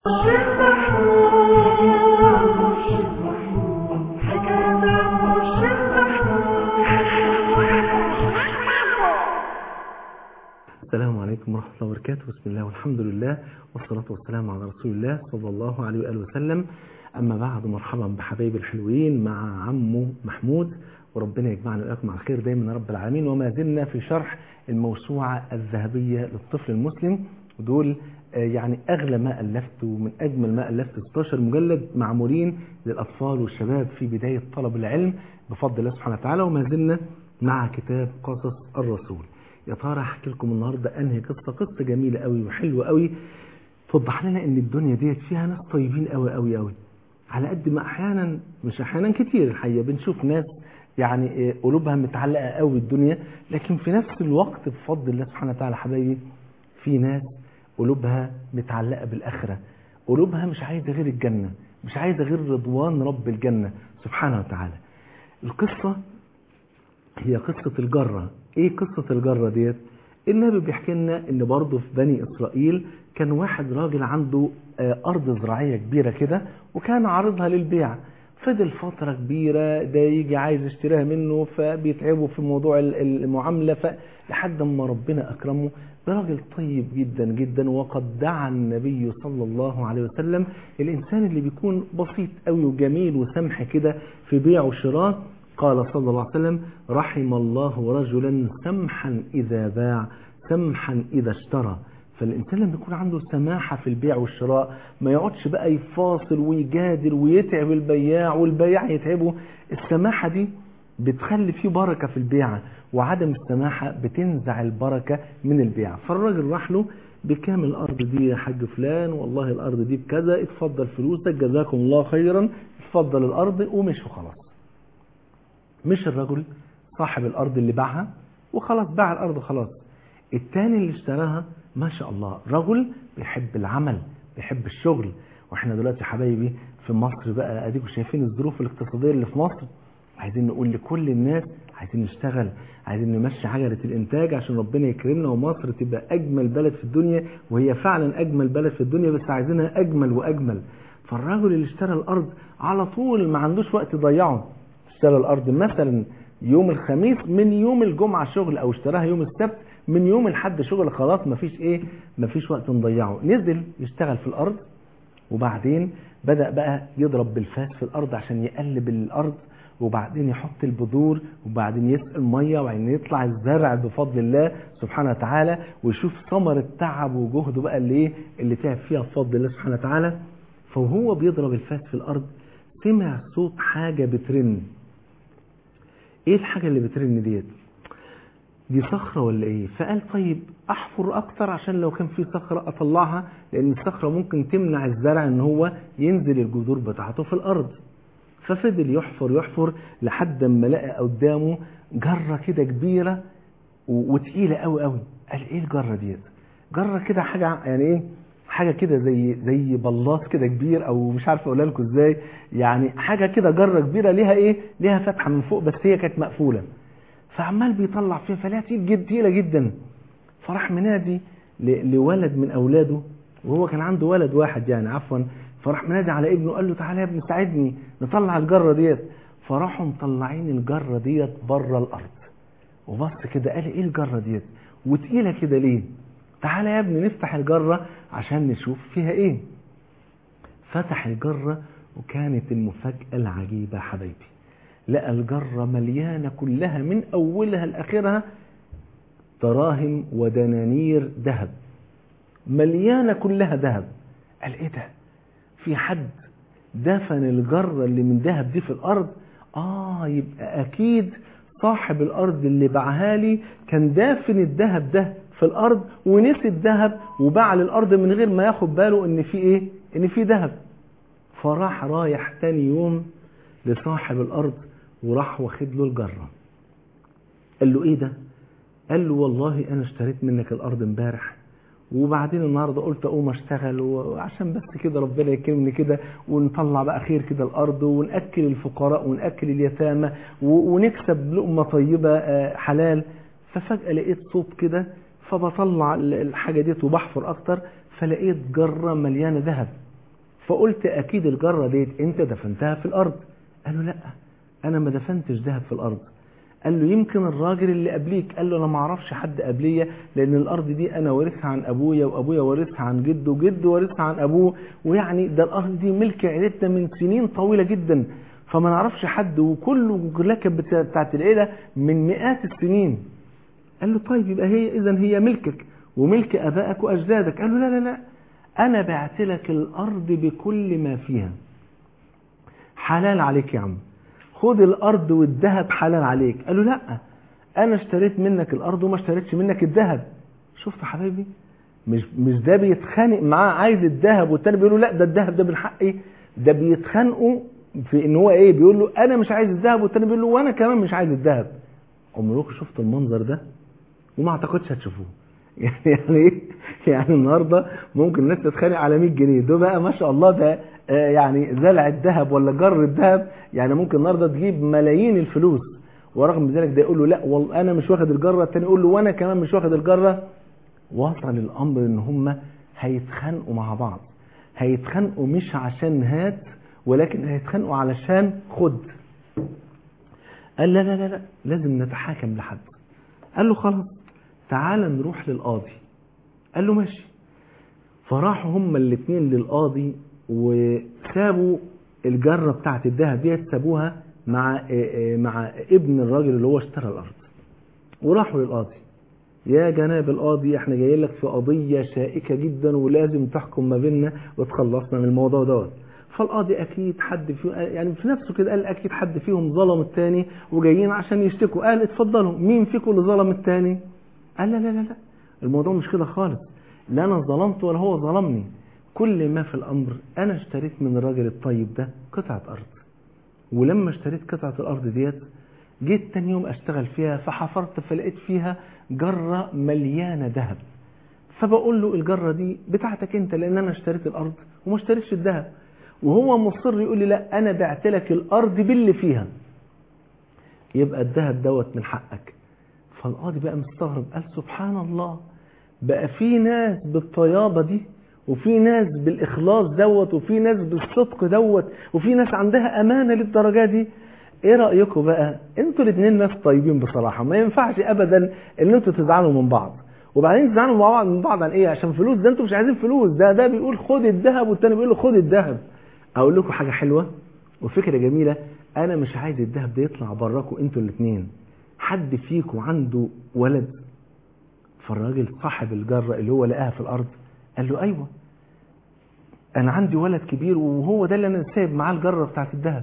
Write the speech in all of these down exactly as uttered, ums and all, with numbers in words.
السلام عليكم ورحمة الله وبركاته. بسم الله والحمد لله والصلاة والسلام على رسول الله صلى الله عليه وآله وسلم. أما بعد، مرحبا بحبايب الحلوين مع عمو محمود، وربنا يجمعنا وإياكم على خير دايما رب العالمين. وما زلنا في شرح الموسوعة الذهبية للطفل المسلم، ودول يعني أغلى ما ألفت ومن أجمل ما ألفت ستة عشر مجلد معمولين للأطفال والشباب في بداية طلب العلم بفضل الله سبحانه وتعالى. وما زلنا مع كتاب قصص الرسول. يا ترى احكي لكم النهارده انهي قصه قصه جميله قوي وحلوه قوي توضح لنا ان الدنيا ديت فيها ناس طيبين قوي قوي قوي، على قد ما احيانا مش احيانا كتير الحقيقه بنشوف ناس يعني قلوبها متعلقه قوي بالدنيا، لكن في نفس الوقت بفضل الله سبحانه وتعالى حبايبي في ناس قلوبها متعلقه بالاخره، قلوبها مش عايزه غير الجنه، مش عايزه غير رضوان رب الجنه سبحانه وتعالى. القصه هي قصه الجره. ايه قصة الجرة ديت؟ النبي بيحكي لنا ان برضه في بني اسرائيل كان واحد راجل عنده ارض زراعية كبيرة كده، وكان عارضها للبيع. فضل فترة كبيرة ده يجي عايز يشتريها منه، فبيتعبوا في موضوع المعاملة، لحد ما ربنا اكرمه براجل طيب جدا جدا. وقد دعا النبي صلى الله عليه وسلم الانسان اللي بيكون بسيط قوي وجميل وسمح كده في بيع وشراء. قال صلى الله عليه وسلم: رحم الله رجلا سمحا إذا باع سمحا إذا اشترى. فالإنسان لما يكون عنده سماحة في البيع والشراء ما يقعدش بقى يفاصل ويجادل ويتعب البياع والبياع يتعبه. السماحة دي بتخلي فيه بركة في البيعة، وعدم السماحة بتنزع البركة من البيعة. فالراجل راح له: بكام الأرض دي يا حاج فلان؟ والله الأرض دي بكذا، اتفضل فلوسك جزاكم الله خيرا، اتفضل الأرض. ومش وخلاص. مش الرجل صاحب الأرض اللي باعها وخلاص، باع الأرض خلاص. التاني اللي اشتراها ما شاء الله رجل بيحب العمل بيحب الشغل. واحنا دلوقتي حبايبي في مصر بقى اديكم شايفين الظروف الاقتصادية اللي في مصر، عايزين نقول لكل الناس عايزين نشتغل، عايزين نمشي عجلة الانتاج عشان ربنا يكرمنا ومصر تبقى اجمل بلد في الدنيا. وهي فعلا اجمل بلد في الدنيا، بس عايزينها اجمل واجمل. فالرجل اللي اشترى الارض على طول ما عندوش وقت يضيعه، اشترى الارض مثلا يوم الخميس من يوم الجمعة شغل، او اشتراها يوم السبت من يوم الحد شغل، خلاص مفيش ايه مفيش وقت نضيعه. نزل يشتغل في الارض، وبعدين بدأ بقى يضرب بالفاس في الارض عشان يقلب الارض، وبعدين يحط البذور، وبعدين يسقي الميه، وبعدين يطلع الزرع بفضل الله سبحانه وتعالى، ويشوف ثمرة تعب وجهده بقى اللي ايه اللي تعب فيها بفضل الله سبحانه وتعالى. فهو بيضرب الفاس في الارض سمع صوت حاجة بترن. ايه الحاجة اللي بترن ديت؟ دي صخرة ولا ايه؟ فقال طيب احفر اكتر عشان لو كان في صخرة اطلعها، لان الصخرة ممكن تمنع الزرع ان هو ينزل الجذور بتاعته في الارض. ففضل يحفر يحفر لحد ما لقى قدامه جرة كده كبيرة وتقيلة قوي قوي. قال ايه الجرة ديت؟ جرة كده حاجة يعني ايه حاجة كده زي زي بلاط كده كبير، او مش عارف اقولها لكم ازاي، يعني حاجة كده جرة كبيرة ليها ايه ليها فتحة من فوق، بس هي كانت مقفولة. فعمال بيطلع فيها، فلها تقيلة جدا. فراح منادي لولد من اولاده، وهو كان عنده ولد واحد يعني عفوا. فراح منادي على ابنه، قال له تعالى يا ابني ساعدني نطلع الجرة ديت. فراحوا مطلعين الجرة ديت بره الارض. وبص كده قال ايه الجرة ديت وتقيلة كده ليه؟ تعالى يا ابني نفتح الجرة عشان نشوف فيها ايه. فتح الجرة، وكانت المفاجأة العجيبة حبايبي، لقى الجرة مليانة كلها من اولها لاخرها دراهم ودنانير ذهب، مليانة كلها ذهب. قال ايه ده؟ في حد دفن الجرة اللي من ذهب دي في الارض؟ اه يبقى اكيد صاحب الارض اللي باعها لي كان دافن الذهب ده في الارض ونسي الذهب وباع للارض من غير ما ياخد باله ان في ايه ان في ذهب. فراح رايح تاني يوم لصاحب الارض وراح واخد له الجرة. قال له ايه ده؟ قال له والله انا اشتريت منك الارض امبارح، وبعدين النهارده قلت اقوم اشتغل وعشان بس كده ربنا يكرمني كده ونطلع بقى خير كده الارض وناكل الفقراء وناكل اليتامى ونكسب لقمه طيبه حلال. ففجاه لقيت صوت كده، فبطلع الحاجه ديت وبحفر اكتر، فلقيت جره مليانه ذهب. فقلت اكيد الجرة ديت انت دفنتها في الارض. قال له لا انا ما دفنتش ذهب في الارض. قال له يمكن الراجل اللي قبليك. قال له انا ما اعرفش حد قبليه، لان الارض دي انا وارثها عن ابويا، وابويا وارثها عن جده، وجده وارثها عن ابوه، ويعني ده الارض دي ملك عيلتنا من سنين طويله جدا، فما نعرفش حد، وكله كلها كانت بتاعت العيله من مئات السنين. قال له طيب يبقى هي اذا هي ملكك وملك ابائك واجدادك. قال له لا لا لا انا بعت لك الارض بكل ما فيها، حلال عليك يا عم، خد الارض والذهب حلال عليك. قال له لا انا اشتريت منك الارض وما اشتريتش منك الذهب. شفت حبايبي، مش مش ده بيتخانق معاه عايز الذهب، والتاني بيقول له لا ده الذهب ده من حقي. ده بيتخانقوا في ان هو ايه، بيقول له انا مش عايز الذهب، والتاني بيقول له وانا كمان مش عايز الذهب. عمركم شفت المنظر ده؟ وما اعتقدش هتشوفوه. يعني يعني ايه؟ يعني النهارده ممكن الناس تتخانق على مية جنيه، ده بقى ما شاء الله ده آه يعني زلع الذهب ولا جر الذهب، يعني ممكن النهارده تجيب ملايين الفلوس، ورغم ذلك ده يقول له لا والله انا مش واخد الجره، الثاني يقول له وانا كمان مش واخد الجره. وصل الامر ان هم هيتخانقوا مع بعض، هيتخانقوا مش عشان هات، ولكن هيتخانقوا علشان خد. قال لا لا لا لا لازم نتحاكم لحد. قال له خلاص تعال نروح للقاضي. قال له ماشي. فراحوا هما الاثنين للقاضي، وسابوا الجره بتاعت الذهب دي سابوها مع مع ابن الراجل اللي هو اشترى الارض، وراحوا للقاضي. يا جناب القاضي احنا جايين لك في قضيه شائكه جدا ولازم تحكم ما بيننا وتخلصنا من الموضوع دوت. فالقاضي اكيد حد فيه يعني في نفسه كده قال اكيد حد فيهم ظلم الثاني وجايين عشان يشتكوا. قال اتفضلوا مين فيكم اللي ظلم الثاني؟ قال لا لا لا لا الموضوع مش كده خالص، لا انا ظلمت ولا هو ظلمني، كل ما في الامر انا اشتريت من الراجل الطيب ده قطعه ارض، ولما اشتريت قطعه الارض ديت جيت تاني يوم اشتغل فيها، فحفرت فلقيت فيها جره مليانه ذهب، فبقول له الجره دي بتاعتك انت لان انا اشتريت الارض وما اشتريتش الذهب. وهو مصر يقول لي لا انا بعت لك الارض باللي فيها، يبقى الذهب دوت من حقك. فالقاضي بقى مستغرب، قال سبحان الله، بقى في ناس بالطيابه دي، وفي ناس بالاخلاص دوت، وفي ناس بالصدق دوت، وفي ناس عندها امانه للدرجه دي. ايه رايكم بقى؟ انتوا الاثنين ناس طيبين بصراحه، ما ينفعش ابدا ان انتوا تزعلوا من بعض، وبعدين تزعلوا مع بعض من بعض عن ايه؟ عشان فلوس؟ ده انتوا مش عايزين فلوس، ده ده بيقول خد الذهب والتاني بيقول له خد الذهب. اقول لكم حاجه حلوه وفكره جميله، انا مش عايز الذهب ده يطلع براكم انتوا الاثنين. حد فيكم عنده ولد؟ فالراجل صاحب الجره اللي هو لقاها في الارض قال له ايوه انا عندي ولد كبير وهو ده اللي انا سايب معاه الجره بتاعت الذهب.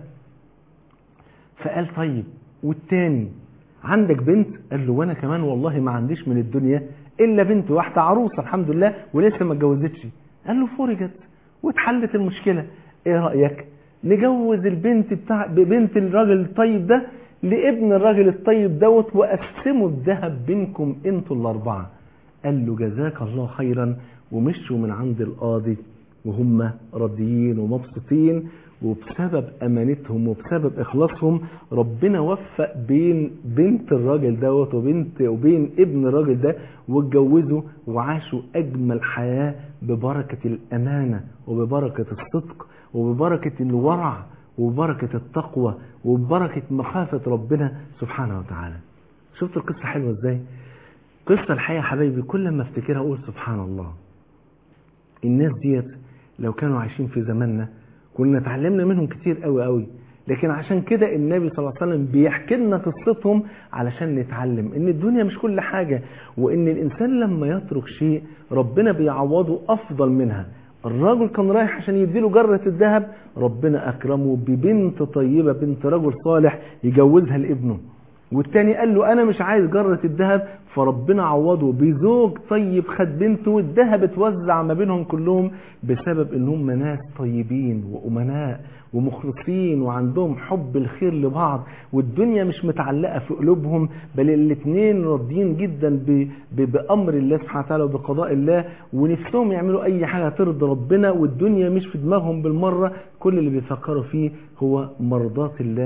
فقال طيب والتاني عندك بنت؟ قال له وانا كمان والله ما عنديش من الدنيا الا بنت واحده عروسه الحمد لله ولسه ما اتجوزتش. قال له فرجت واتحلت المشكله، ايه رايك نجوز البنت بتاع بنت الراجل الطيب ده لابن الراجل الطيب دوت وقسموا الذهب بينكم انتوا الاربعه. قال له جزاك الله خيرا، ومشوا من عند القاضي وهم راضيين ومبسوطين، وبسبب امانتهم وبسبب اخلاصهم ربنا وفق بين بنت الراجل دوت وبنت وبين ابن الراجل ده، واتجوزوا وعاشوا اجمل حياه ببركه الامانه وببركه الصدق وببركه الورع وببركه التقوى وببركه مخافه ربنا سبحانه وتعالى. شفت القصه حلوه ازاي؟ قصه الحقيقه حبايبي كل ما افتكرها اقول سبحان الله، الناس ديت لو كانوا عايشين في زماننا كنا اتعلمنا منهم كتير قوي قوي، لكن عشان كده النبي صلى الله عليه وسلم بيحكي لنا قصتهم علشان نتعلم ان الدنيا مش كل حاجة، وان الانسان لما يترك شيء ربنا بيعوضه افضل منها. الراجل كان رايح عشان يديله جرة الذهب، ربنا اكرمه ببنت طيبة بنت رجل صالح يجوزها لابنه، والتاني قال له انا مش عايز جرة الذهب، فربنا عوضه بزوج طيب خد بنته، والذهب اتوزع ما بينهم كلهم بسبب ان هم ناس طيبين وامناء ومخلصين وعندهم حب الخير لبعض، والدنيا مش متعلقة في قلوبهم، بل الاثنين راضيين جدا بامر الله سبحانه وتعالى وبقضاء الله، ونفسهم يعملوا اي حاجة ترضي ربنا، والدنيا مش في دماغهم بالمرة، كل اللي بيفكروا فيه هو مرضات الله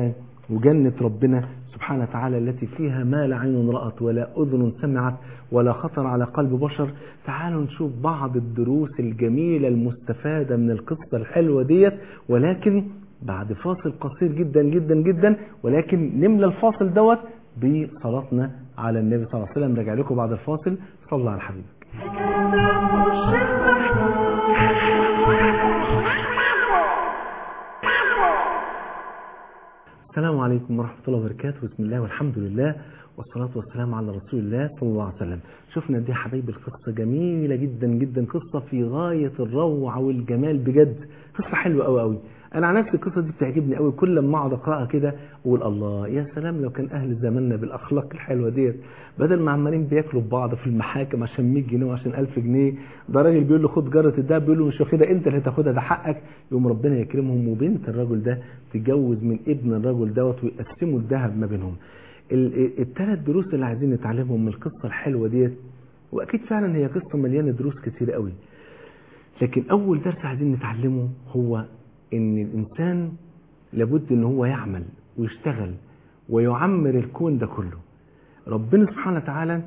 وجنة ربنا سبحانه وتعالى التي فيها ما لا عين رأت ولا أذن سمعت ولا خطر على قلب بشر. تعالوا نشوف بعض الدروس الجميلة المستفادة من القصة الحلوة ديت، ولكن بعد فاصل قصير جدا جدا جدا، ولكن نملى الفاصل دوت بصلاتنا على النبي صلى الله عليه وسلم. راجع لكم بعد الفاصل. صلى على حبيبك. السلام عليكم ورحمة الله وبركاته. بسم الله والحمد لله والصلاة والسلام على رسول الله صلى الله عليه وسلم. شفنا دي حبايبي القصة جميلة جدا جدا، قصة في غاية الروعة والجمال بجد، قصة حلوة قوي قوي. انا على نفسي القصة دي بتعجبني قوي، كل لما اقعد اقراها كده اقول الله يا سلام لو كان اهل زماننا بالاخلاق الحلوة ديت، بدل ما عمالين بياكلوا ببعض في المحاكم عشان مية جنيه وعشان ألف جنيه، ده راجل بيقول له خد جرة الدهب، بيقول له مش واخدها انت اللي تاخدها ده حقك، يقوم ربنا يكرمهم وبنت الرجل ده تتجوز من ابن الرجل دوت ويقسموا الذهب ما بينهم. الثلاث دروس اللي عايزين نتعلمهم من القصة الحلوة ديت، واكيد فعلا هي قصة مليانة دروس كتير قوي، لكن اول درس عايزين نتعلمه هو ان الانسان لابد ان هو يعمل ويشتغل ويعمر الكون ده كله. ربنا سبحانه وتعالى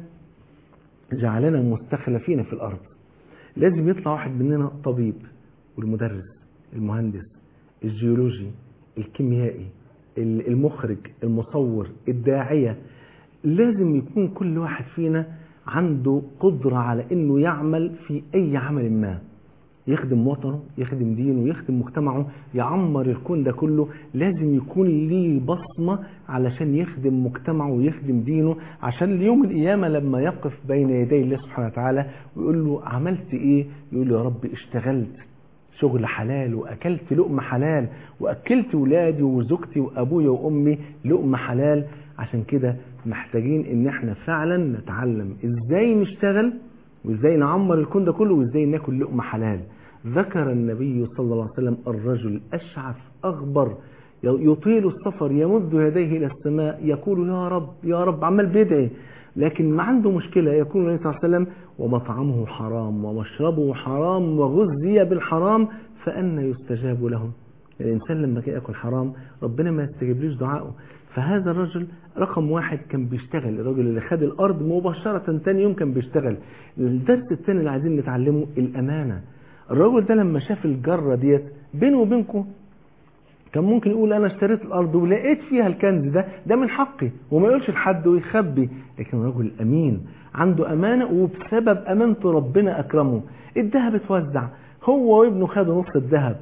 جعلنا مستخلفين في الارض، لازم يطلع واحد مننا طبيب والمدرس المهندس الجيولوجي الكيميائي المخرج المصور الداعية، لازم يكون كل واحد فينا عنده قدرة على انه يعمل في اي عمل ما، يخدم وطنه يخدم دينه يخدم مجتمعه يعمر الكون ده كله. لازم يكون ليه بصمة علشان يخدم مجتمعه ويخدم دينه، عشان اليوم القيامة لما يقف بين يدي الله سبحانه وتعالى ويقول له عملت ايه، يقول له يا رب اشتغلت شغل حلال واكلت لقمة حلال واكلت ولادي وزوجتي وابويا وامي لقمة حلال. عشان كده محتاجين ان احنا فعلا نتعلم ازاي نشتغل وازاي نعمر الكون ده كله وازاي ناكل لقمة حلال. ذكر النبي صلى الله عليه وسلم الرجل أشعث أغبر يطيل السفر يمد يديه إلى السماء يقول يا رب يا رب، عمال بيدعي لكن ما عنده مشكلة. يقول النبي صلى الله عليه وسلم ومطعمه حرام ومشربه حرام وغذي بالحرام فأنا يستجاب له. الإنسان لما كان يأكل حرام ربنا ما يستجيبليش دعائه. فهذا الرجل رقم واحد كان بيشتغل، الرجل اللي خد الأرض مباشرة تاني يوم كان بيشتغل. الدرس الثاني اللي عايزين نتعلمه الأمانة. الرجل ده لما شاف الجرة ديت بينه وبينكم كان ممكن يقول أنا اشتريت الأرض ولقيت فيها الكنز ده ده من حقي وما يقولش لحد ويخبي، لكن الرجل أمين عنده أمانة وبسبب أمانته ربنا أكرمه. الذهب اتوزع، هو وابنه خدوا نص الذهب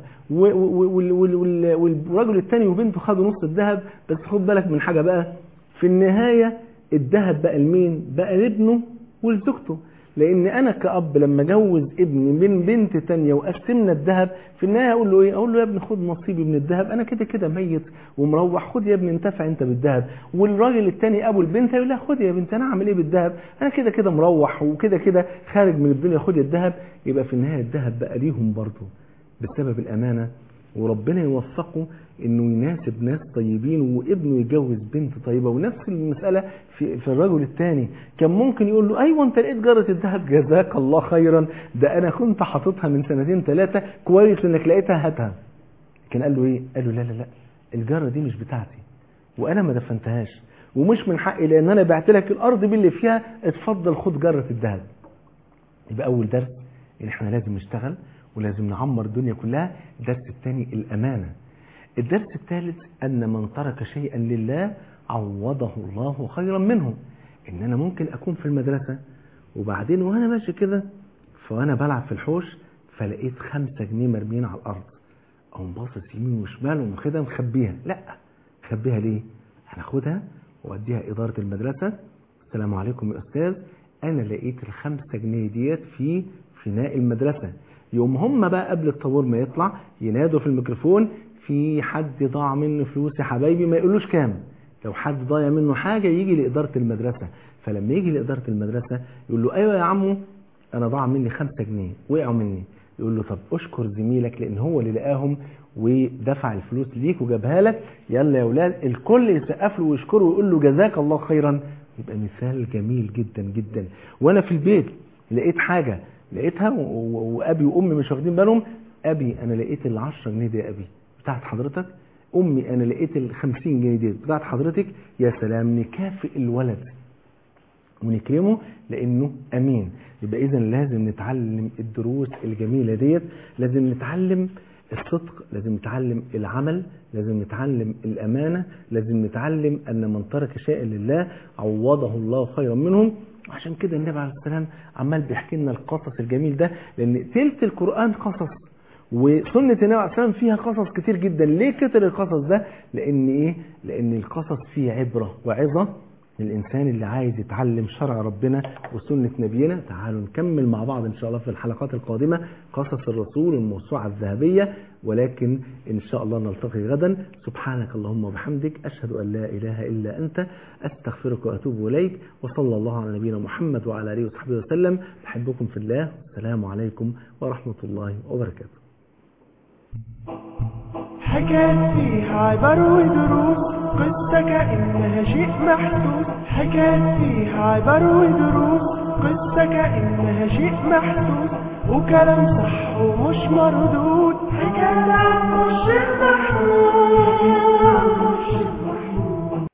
والرجل الثاني وبنته خدوا نص الذهب. بس خد بالك من حاجة بقى، في النهاية الذهب بقى لمين؟ بقى لابنه ولزوجته. لان انا كأب لما جوز ابني من بنت تانية وقسمنا الذهب، في النهاية اقول له ايه؟ اقول له يا ابني خد نصيبي من الذهب، انا كده كده ميت ومروح، خد يا ابني انتفع انت بالذهب. والراجل التاني ابو البنت يقول لها خد يا بنت انا اعمل ايه بالذهب، انا كده كده مروح وكده كده خارج من الدنيا، خد الذهب. يبقى في النهاية الذهب بقى ليهم برضه بسبب الامانة، وربنا يوفقه انه يناسب ناس طيبين وابنه يتجوز بنت طيبة. ونفس المسألة في, في الرجل الثاني، كان ممكن يقول له ايوه انت لقيت جارة الذهب جزاك الله خيرا، ده انا كنت حاططها من سنتين ثلاثة، كويس انك لقيتها هاتها. كان قال له ايه؟ قال له لا لا لا الجارة دي مش بتاعتي وانا ما دفنتهاش ومش من حقي لان انا بعت لك الارض باللي فيها، اتفضل خد جارة الذهب. يبقى اول درس ان احنا لازم نشتغل ولازم نعمر الدنيا كلها. الدرس الثاني الأمانة. الدرس الثالث أن من ترك شيئا لله عوضه الله خيرا منه. إن أنا ممكن أكون في المدرسة وبعدين وأنا ماشي كده فأنا بلعب في الحوش فلقيت خمسة جنيه مرمين على الأرض، أو باصص يمين وشمال ومخدها مخبيها. لا، خبيها ليه؟ هناخدها وأديها إدارة المدرسة، السلام عليكم يا أستاذ أنا لقيت الخمسة جنيه ديت في فناء المدرسة. يوم هم بقى قبل الطابور ما يطلع ينادوا في الميكروفون في حد ضاع منه فلوس يا حبايبي، ما يقولوش كام. لو حد ضايع منه حاجة يجي لإدارة المدرسة، فلما يجي لإدارة المدرسة يقول له ايوه يا عمو انا ضاع مني خمسة جنيه وقعوا مني، يقول له طب اشكر زميلك لان هو اللي لقاهم ودفع الفلوس ليك وجابها لك، يلا يا اولاد الكل يسقف له ويشكره ويقول له جزاك الله خيرا. يبقى مثال جميل جدا جدا. وانا في البيت لقيت حاجة لقيتها وابي وامي مش واخدين بالهم، ابي انا لقيت العشرة جنيه دي يا ابي بتاعت حضرتك، امي انا لقيت ال خمسين جنيه دي بتاعت حضرتك، يا سلام، نكافئ الولد ونكرمه لانه امين. يبقى اذا لازم نتعلم الدروس الجميله ديت، لازم نتعلم الصدق، لازم نتعلم العمل، لازم نتعلم الامانه، لازم نتعلم ان من ترك شيئا لله عوضه الله خيرا منهم. وعشان كده النبي عليه السلام عمال بيحكي لنا القصص الجميل ده، لان تلت القران قصص، وسنة النبي عليه السلام فيها قصص كتير جدا. ليه كتر القصص ده؟ لان ايه؟ لان القصص فيه عبرة وعظة للإنسان اللي عايز يتعلم شرع ربنا وسنة نبينا. تعالوا نكمل مع بعض إن شاء الله في الحلقات القادمة قصص الرسول الموسوعة الذهبية، ولكن إن شاء الله نلتقي غدا. سبحانك اللهم وبحمدك، أشهد أن لا إله إلا أنت، أستغفرك وأتوب إليك، وصلى الله على نبينا محمد وعلى آله وصحبه وسلم. بحبكم في الله، والسلام عليكم ورحمة الله وبركاته. حكايات فيها عبر ودروس، قصة كأنها شيء محسوس. حكايات فيها عبر ودروس، قصة كأنها شيء محسوس، وكلام صح ومش مردود. حكايات